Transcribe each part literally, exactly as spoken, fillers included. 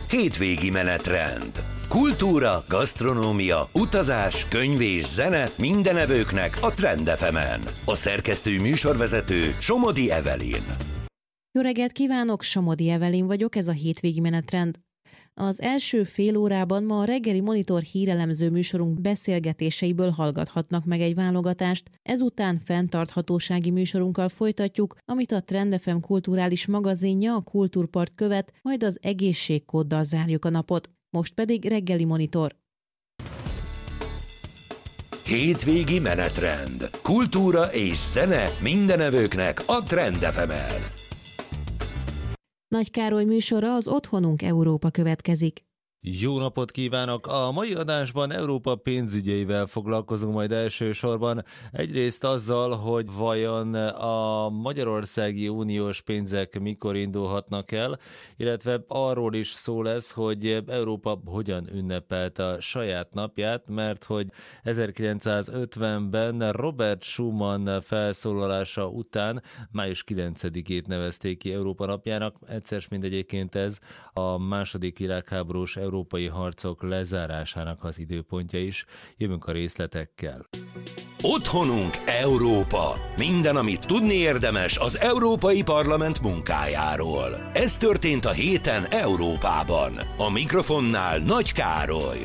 hétvégi menetrend. Kultúra, gasztronómia, utazás, könyv és zene mindenevőknek a Trend ef emen. A szerkesztő műsorvezető Somodi Evelyn. Jó reggelt kívánok, Somodi Evelyn vagyok, ez a hétvégi menetrend. Az első fél órában ma a reggeli Monitor hírelemző műsorunk beszélgetéseiből hallgathatnak meg egy válogatást, ezután fenntarthatósági műsorunkkal folytatjuk, amit a Trend ef em kulturális magazinja, a Kultúrpart követ, majd az egészségkóddal zárjuk a napot. Most pedig reggeli Monitor. Hétvégi menetrend. Kultúra és zene mindenevőknek a Trend ef emen. Nagy Károly műsora, az Otthonunk Európa következik. Jó napot kívánok! A mai adásban Európa pénzügyeivel foglalkozunk majd elsősorban. Egyrészt azzal, hogy vajon a magyarországi uniós pénzek mikor indulhatnak el, illetve arról is szó lesz, hogy Európa hogyan ünnepelte a saját napját, mert hogy ezerkilencszázötvenben Robert Schuman felszólalása után május kilencedikét nevezték ki Európa napjának. Egyszer mind egyébként ez a második világháborús európai harcok lezárásának az időpontja is. Jövünk a részletekkel. Otthonunk Európa. Minden, amit tudni érdemes az Európai Parlament munkájáról. Ez történt a héten Európában. A mikrofonnál Nagy Károly.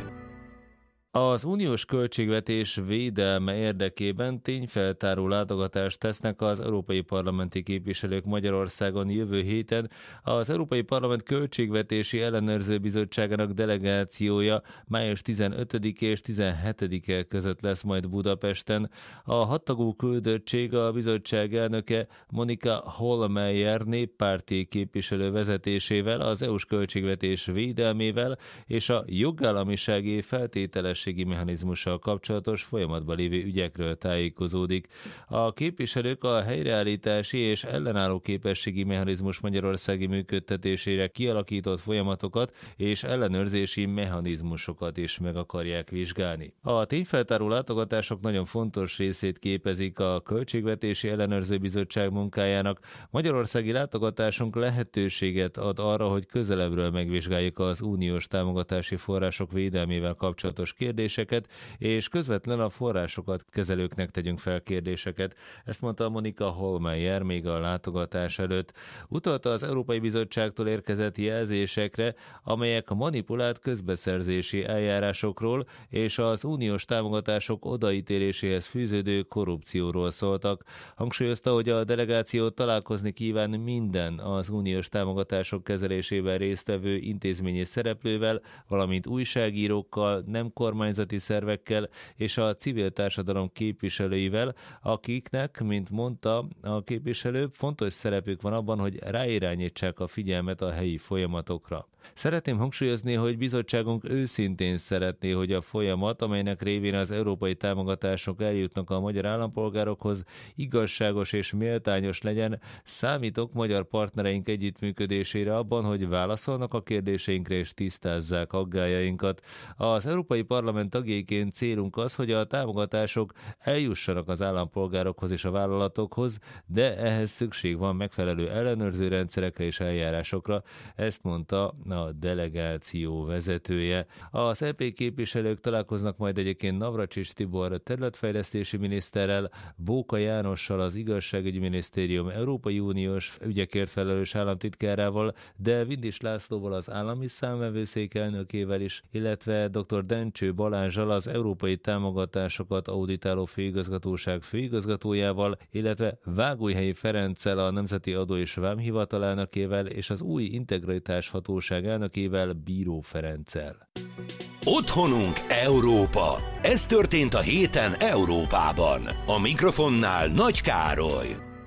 Az uniós költségvetés védelme érdekében tényfeltáró látogatást tesznek az európai parlamenti képviselők Magyarországon jövő héten. Az Európai Parlament Költségvetési Ellenőrző Bizottságának delegációja május tizenötödike és tizenhetedike között lesz majd Budapesten. A hattagú küldöttség a bizottság elnöke Monika Hohlmeier néppárti képviselő vezetésével, az é u-s költségvetés védelmével és a jogállamisági feltételes mechanizmussal kapcsolatos folyamatban lévő ügyekről tájékozódik. A képviselők a helyreállítási és ellenálló képességi mechanizmus magyarországi működtetésére kialakított folyamatokat és ellenőrzési mechanizmusokat is meg akarják vizsgálni. A tényfeltáró látogatások nagyon fontos részét képezik a Költségvetési Ellenőrző Bizottság munkájának. Magyarországi látogatásunk lehetőséget ad arra, hogy közelebbről megvizsgáljuk az uniós támogatási források védelmével kapcsolatos kérdéseket, kérdéseket, és közvetlenül a forrásokat kezelőknek tegyünk fel kérdéseket. Ezt mondta Monika Hohlmeier még a látogatás előtt. Utalta az Európai Bizottságtól érkezett jelzésekre, amelyek a manipulált közbeszerzési eljárásokról és az uniós támogatások odaítéléséhez fűződő korrupcióról szóltak. Hangsúlyozta, hogy a delegáció találkozni kíván minden az uniós támogatások kezelésében résztvevő intézményi szereplővel, valamint újságírókkal, nem kormányzati szervekkel és a civil társadalom képviselőivel, akiknek, mint mondta a képviselő, fontos szerepük van abban, hogy ráirányítsák a figyelmet a helyi folyamatokra. Szeretném hangsúlyozni, hogy bizottságunk őszintén szeretné, hogy a folyamat, amelynek révén az európai támogatások eljutnak a magyar állampolgárokhoz, igazságos és méltányos legyen. Számítok magyar partnereink együttműködésére abban, hogy válaszolnak a kérdéseinkre és tisztázzák aggályainkat. Az Európai Parlament tagjaiként célunk az, hogy a támogatások eljussanak az állampolgárokhoz és a vállalatokhoz, de ehhez szükség van megfelelő ellenőrző rendszerekre és eljárásokra. Ezt mondta a delegáció vezetője. Az é pé képviselők találkoznak majd egyébként Navracsics Tibor területfejlesztési miniszterrel, Bóka Jánossal, az Igazságügyi Minisztérium Európai Uniós ügyekért felelős államtitkárával, de Vindis Lászlóval, az állami számvevőszék elnökével is, illetve dr. Dencső Balázsal, az európai támogatásokat auditáló főigazgatóság főigazgatójával, illetve Vágóhelyi Ferenccel, a Nemzeti Adó és Vámhivatal elnökével és az új integritás hatóság elnökével, Bíró Ferenccel. Otthonunk Európa. Ez történt a héten Európában. A mikrofonnál Nagy Károly.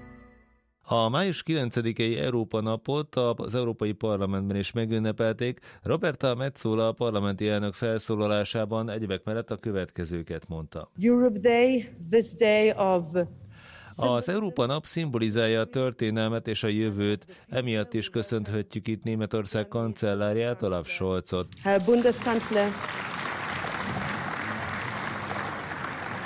A május kilencedikei Európa napot az Európai Parlamentben is megünnepelték. Roberta Metsola a parlamenti elnök felszólalásában egyebek mellett a következőket mondta. Europe Day, this day of Az Európa nap szimbolizálja a történelmet és a jövőt, emiatt is köszönhetjük itt Németország kancellárját, Olaf Scholzot. Herr Bundeskanzler.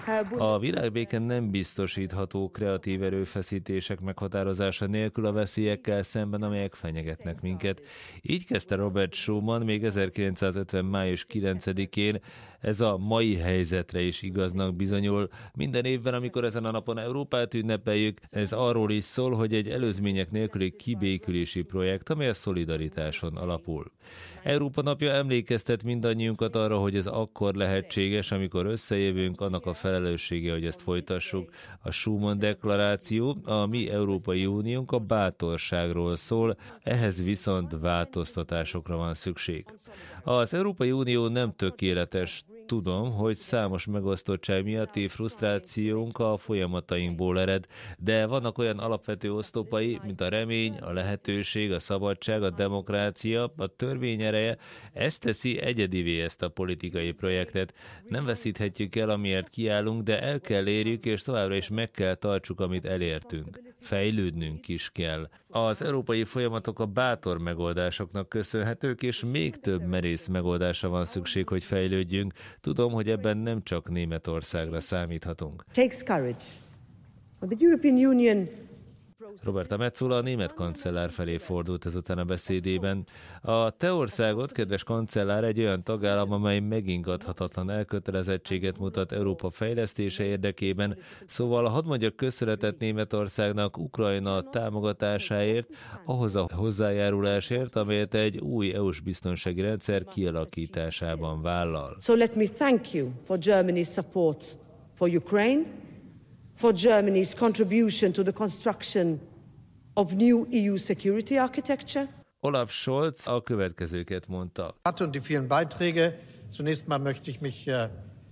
A világbéke nem biztosítható kreatív erőfeszítések meghatározása nélkül a veszélyekkel szemben, amelyek fenyegetnek minket. Így kezdte Robert Schuman még ezerkilencszázötven. május kilencedikén, ez a mai helyzetre is igaznak bizonyul. Minden évben, amikor ezen a napon Európát ünnepeljük, ez arról is szól, hogy egy előzmények nélküli kibékülési projekt, amely a szolidaritáson alapul. Európa napja emlékeztet mindannyiunkat arra, hogy ez akkor lehetséges, amikor összejövünk, annak a felelőssége, hogy ezt folytassuk. A Schuman deklaráció, a mi Európai Uniónk a bátorságról szól, ehhez viszont változtatásokra van szükség. Az Európai Unió nem tökéletes. Tudom, hogy számos megosztottság miatti frusztrációnk a folyamatainkból ered, de vannak olyan alapvető oszlopai, mint a remény, a lehetőség, a szabadság, a demokrácia, a törvény ereje. Ez teszi egyedivé ezt a politikai projektet. Nem veszíthetjük el, amiért kiállunk, de el kell érjük, és továbbra is meg kell tartsuk, amit elértünk. Fejlődnünk is kell. Az európai folyamatok a bátor megoldásoknak köszönhetők, és még több merész megoldásra van szükség, hogy fejlődjünk. Tudom, hogy ebben nem csak Németországra számíthatunk. Takes courage. The European Union. Roberta Metsola a német kancellár felé fordult ezután a beszédében. A te országod, kedves kancellár, egy olyan tagállam, amely megingathatatlan elkötelezettséget mutat Európa fejlesztése érdekében, szóval hadd mondjak köszönetet Németországnak Ukrajna támogatásáért, ahhoz a hozzájárulásért, amelyet egy új é u-s biztonsági rendszer kialakításában vállal. So let me thank you for Germany's support for Ukraine, for Germany's contribution to the construction of new é u security architecture. Olaf Scholz a következőket mondta. Und die vielen Beiträge. Zunächst mal möchte ich mich äh,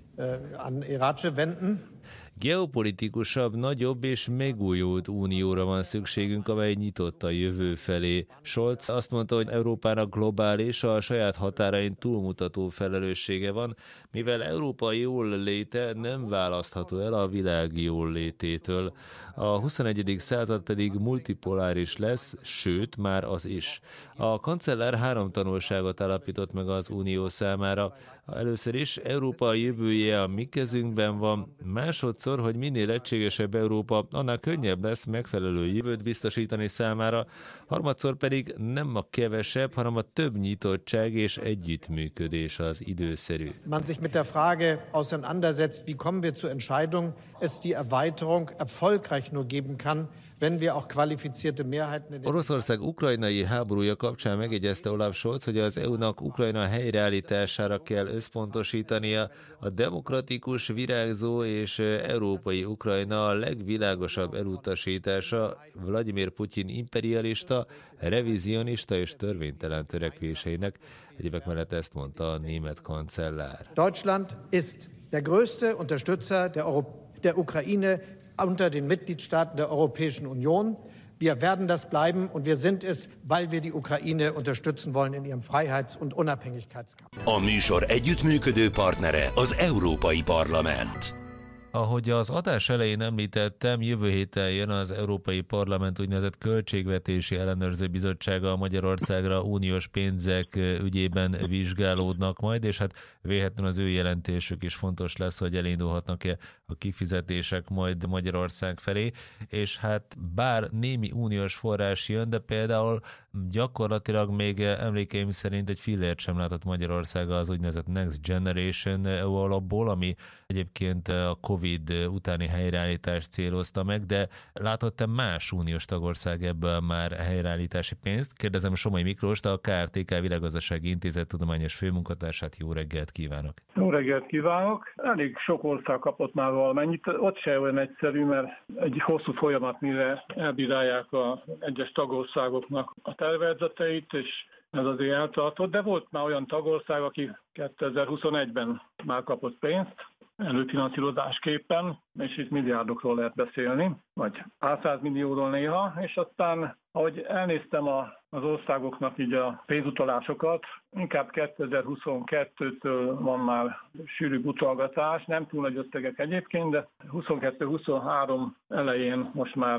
an Irace wenden. Geopolitikusabb, nagyobb és megújult unióra van szükségünk, amely nyitott a jövő felé. Scholz azt mondta, hogy Európának globális, a saját határain túlmutató felelőssége van, mivel Európa jól léte nem választható el a világ jól lététől. A huszonegyedik század pedig multipoláris lesz, sőt, már az is. A kancellár három tanulságot állapított meg az unió számára. Először is Európa jövője a mi kezünkben van, másodszor, hogy minél egységesebb Európa, annál könnyebb lesz megfelelő jövőt biztosítani számára, harmadszor pedig nem a kevesebb, hanem a több nyitottság és együttműködés az időszerű. Man sich mit der Frage auseinandersetzt, wie kommen wir zur Entscheidung, es die Erweiterung erfolgreich nur geben kann, wenn wir auch qualifizierte Mehrheiten in den Oroszország ukrajnai háborúja kapcsán megjegyezte Olaf Scholz, hogy az é u-nak Ukrajna helyreállítására kell összpontosítania. A demokratikus, virágzó és európai Ukrajna a legvilágosabb elutasítása Vladimir Putyin imperialista, revizionista és törvénytelen törekvéseinek. Egyébek mellett ezt mondta a német kancellár. Deutschland ist der größte Unterstützer der, Euro- der Ukraine unter den Mitgliedstaaten der Europäischen Union. Wir werden das bleiben und wir sind es, weil wir die Ukraine unterstützen wollen in ihrem Freiheits- und Unabhängigkeitskampf. A műsor együttműködő partnere az Európai Parlament. Ahogy az adás elején említettem, jövő héten jön az Európai Parlament úgynevezett Költségvetési Ellenőrző Bizottsága, a Magyarországra uniós pénzek ügyében vizsgálódnak majd, és hát véletlenül az ő jelentésük is fontos lesz, hogy elindulhatnak-e a kifizetések majd Magyarország felé, és hát bár némi uniós forrás jön, de például gyakorlatilag még emlékeim szerint egy fillért sem látott Magyarország az úgynevezett Next Generation é u alapból, ami egyébként a Covid utáni helyreállítást célozta meg, de látott-e más uniós tagország ebből már helyreállítási pénzt? Kérdezem Somai Miklóst, a ká er té ká Világgazdasági Intézet tudományos főmunkatársát. Jó reggelt kívánok! Jó reggelt kívánok! Elég sok ország kapott már valamennyit. Ott se olyan egyszerű, mert egy hosszú folyamat, mire elbírálják az egyes tagországoknak a tervezeteit, és ez azért eltartott, de volt már olyan tagország, aki kétezer-huszonegyben már kapott pénzt, előfinanszírozásképpen, és itt milliárdokról lehet beszélni, vagy pár millióról néha, és aztán, ahogy elnéztem a, az országoknak így a pénzutalásokat, inkább kétezer-huszonkettőtől van már sűrűbb utalgatás, nem túl nagy összegek egyébként, de huszonkettő-huszonhárom elején most már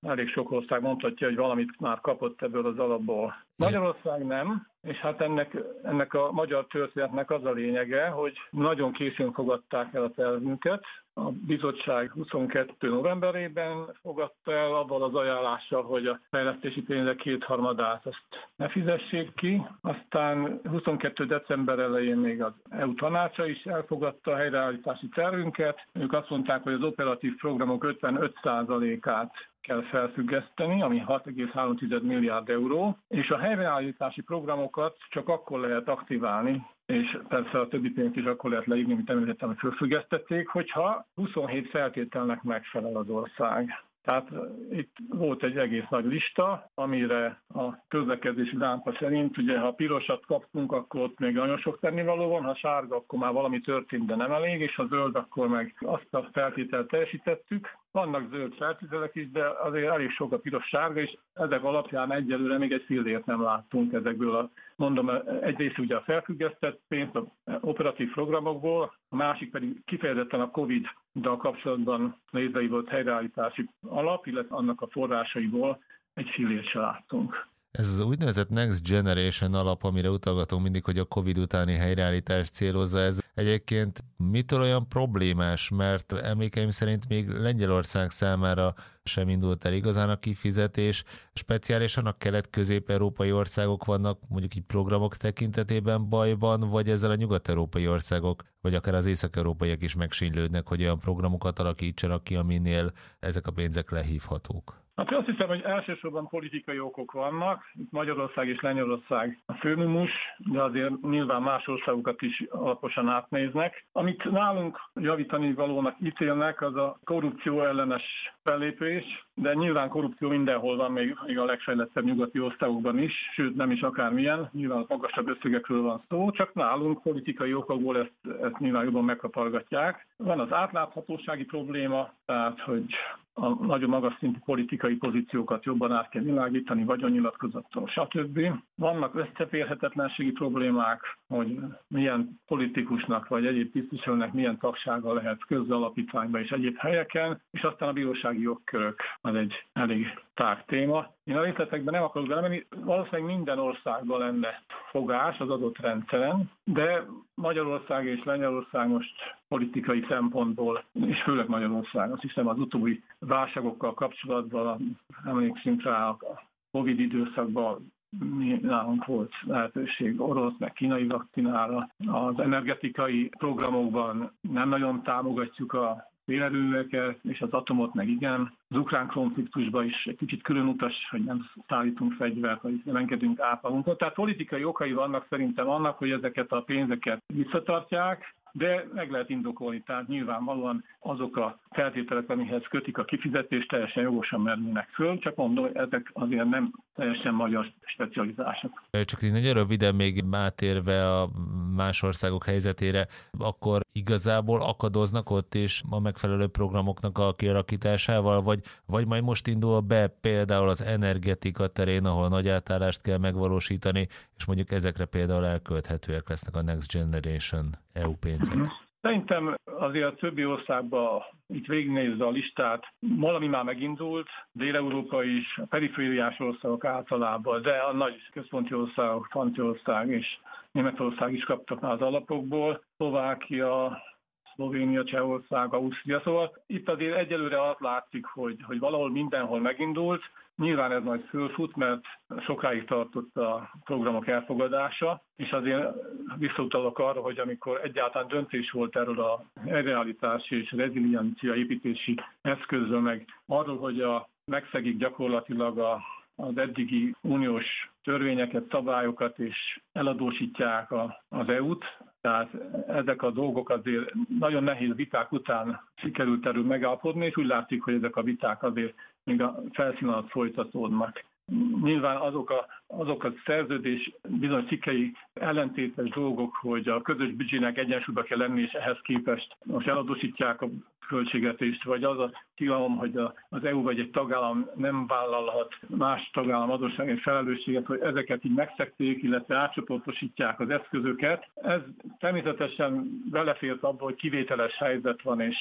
elég sok ország mondhatja, hogy valamit már kapott ebből az alapból. Magyarország nem, és hát ennek, ennek a magyar történetnek az a lényege, hogy nagyon későn fogadták el a tervünket. A bizottság huszonkettő novemberében fogadta el avval az ajánlással, hogy a fejlesztési pénzek kétharmadát azt ne fizessék ki. Aztán huszonkettő december elején még az é u tanácsa is elfogadta a helyreállítási tervünket. Ők azt mondták, hogy az operatív programok ötvenöt százalékát kell felfüggeszteni, ami hat egész három milliárd euró, és a helyreállítási programokat csak akkor lehet aktiválni, és persze a többi pénzt is akkor lehet leírni, amit említettem, hogy felfüggesztették, hogyha huszonhét feltételnek megfelel az ország. Tehát itt volt egy egész nagy lista, amire a közlekedési lámpa szerint, ugye ha pirosat kaptunk, akkor ott még nagyon sok tennivaló van, ha sárga, akkor már valami történt, de nem elég, és ha zöld, akkor meg azt a feltételt teljesítettük. Vannak zöld feltételek is, de azért elég sok a piros-sárga, és ezek alapján egyelőre még egy fillért nem láttunk ezekből a, mondom, egyrészt ugye a felfüggesztett pénzt az operatív programokból, a másik pedig kifejezetten a Covid-dal kapcsolatban létrehívott helyreállítási alap, illetve annak a forrásaiból egy fillért se láttunk. Ez az úgynevezett Next Generation alap, amire utalgatunk mindig, hogy a Covid utáni helyreállítást célozza, ez egyébként mitől olyan problémás, mert emlékeim szerint még Lengyelország számára sem indult el igazán a kifizetés, speciálisan a kelet-közép-európai országok vannak mondjuk így programok tekintetében bajban, vagy ezzel a nyugat-európai országok, vagy akár az észak-európaiak is megsínylődnek, hogy olyan programokat alakítsanak ki, aminél ezek a pénzek lehívhatók. Hát azt hiszem, hogy elsősorban politikai okok vannak. Itt Magyarország és Lengyelország a főmumus, de azért nyilván más országokat is alaposan átnéznek. Amit nálunk javítani valónak ítélnek, az a korrupció ellenes fellépés, de nyilván korrupció mindenhol van, még, még a legfejlettebb nyugati országokban is, sőt nem is akármilyen, nyilván magasabb összegekről van szó, csak nálunk politikai okokból ezt, ezt nyilván jobban megkapargatják. Van az átláthatósági probléma, tehát hogy a nagyon magas szintű politikai pozíciókat jobban át kell világítani, vagyonnyilatkozattól, stb. Vannak összeférhetetlenségi problémák, hogy milyen politikusnak vagy egyéb tisztviselőnek milyen tagsága lehet közalapítványban és egyéb helyeken, és aztán a bírósági jogkörök az egy elég tág téma. Én a részletekben nem akarok belemenni, valószínűleg minden országban lenne fogás az adott rendszeren, de Magyarország és Lengyelország most politikai szempontból, és főleg Magyarország, azt hiszem az utóbbi válságokkal kapcsolatban, emlékszünk rá a Covid időszakban, nálunk volt lehetőség orosz, meg kínai vakcinára. Az energetikai programokban nem nagyon támogatjuk a szélerőműveket, és az atomot meg igen. Az ukrán konfliktusban is egy kicsit külön utas, hogy nem szállítunk fegyvert, vagy nem engedünk átlagunkat. Tehát politikai okai vannak szerintem annak, hogy ezeket a pénzeket visszatartják, de meg lehet indokolni, tehát nyilvánvalóan azok a feltételek, amihez kötik a kifizetést, teljesen jogosan merülnek föl, csak mondom, hogy ezek azért nem teljesen magyar specializások. Csak így nagyon röviden még átérve a más országok helyzetére, akkor igazából akadoznak ott is a megfelelő programoknak a kialakításával, vagy, vagy majd most indul be például az energetika terén, ahol nagy átállást kell megvalósítani, és mondjuk ezekre például elkölthetőek lesznek a Next Generation é u pénzek. Szerintem azért a többi országban itt végignézve a listát, valami már megindult, Dél-Európa is, a perifériás országok általában, de a nagy központi országok, Franciaország és Németország is kaptak már az alapokból, Szlovákia, Szlovénia, Csehország, Ausztria, szóval itt azért egyelőre azt látszik, hogy, hogy valahol mindenhol megindult. Nyilván ez majd fölfut, mert sokáig tartott a programok elfogadása, és azért visszautalok arra, hogy amikor egyáltalán döntés volt erről a helyreállítási és reziliencia építési eszközről, meg arról, hogy a, megszegik gyakorlatilag a az eddigi uniós törvényeket, szabályokat, és eladósítják a, az é u-t. Tehát ezek a dolgok azért nagyon nehéz viták után sikerült erről megállapodni, és úgy látszik, hogy ezek a viták azért még a felszín alatt folytatódnak. Nyilván azok a, azok a szerződés bizonyos cikkei ellentétes dolgok, hogy a közös büdzsének egyensúlyba kell lenni, és ehhez képest most eladósítják a költségvetést, vagy az a tilalom, hogy az é u vagy egy tagállam nem vállalhat más tagállam adóssági felelősséget, hogy ezeket így megszegték, illetve átcsoportosítják az eszközöket. Ez természetesen belefért abba, hogy kivételes helyzet van, és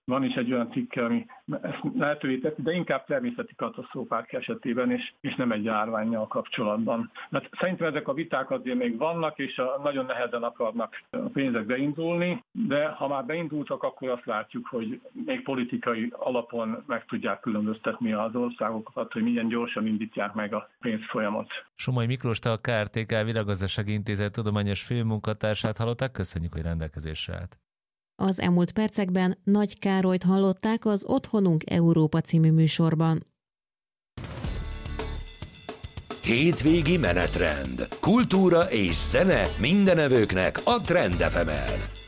van is egy olyan cikke, ami ezt lehetővé teszi, de inkább természeti katasztrófák esetében, és, és nem egy járvánnyal kapcsolatban. Hát szerintem ezek a viták azért még vannak, és a, nagyon nehezen akarnak a pénzek beindulni, de ha már beindultak, akkor azt látjuk, hogy még politikai alapon meg tudják különböztetni az országokat, hogy milyen gyorsan indítják meg a pénzfolyamat. Somogy Miklós, a ká er té ká Világgazdasági Intézet tudományos főmunkatársát hallották, köszönjük, hogy rendelkezésre állt. Az elmúlt percekben Nagy Károlyt hallották az Otthonunk Európa című műsorban. Hétvégi menetrend. Kultúra és zene mindenevőknek a Trend ef emen.